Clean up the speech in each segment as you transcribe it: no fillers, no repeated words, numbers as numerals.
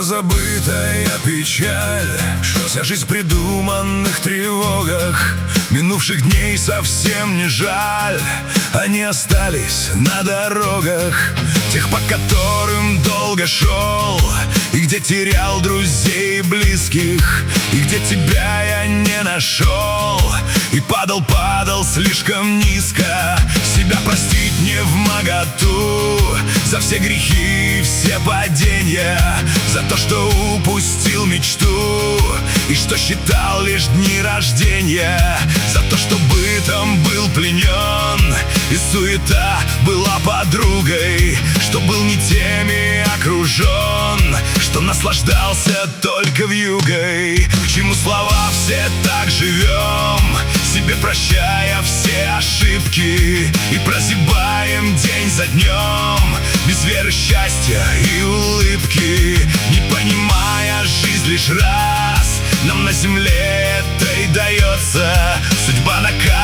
забытая печаль, вся жизнь в придуманных тревогах. Минувших дней совсем не жаль, они остались на дорогах, тех, по которым долго шел, и где терял друзей и близких, и где тебя я не нашел, и падал слишком низко. Себя простить не вмоготу за все грехи и все падения, за то, что упустил мечту и что считал лишь дни рождения, за то, что бытом был пленен и суета была подругой, что был не теми окружен, что наслаждался только вьюгой. К чему слова «все так живем», себе прощая все ошибки, и прозябаем день за днем без веры, счастья и улыбки, не понимая жизнь лишь раз. Нам на земле это и дается, судьба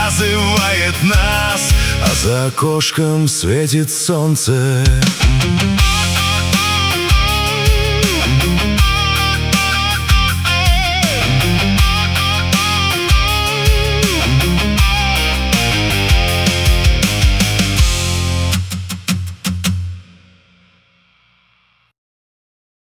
наказывает нас, а за окошком светит солнце.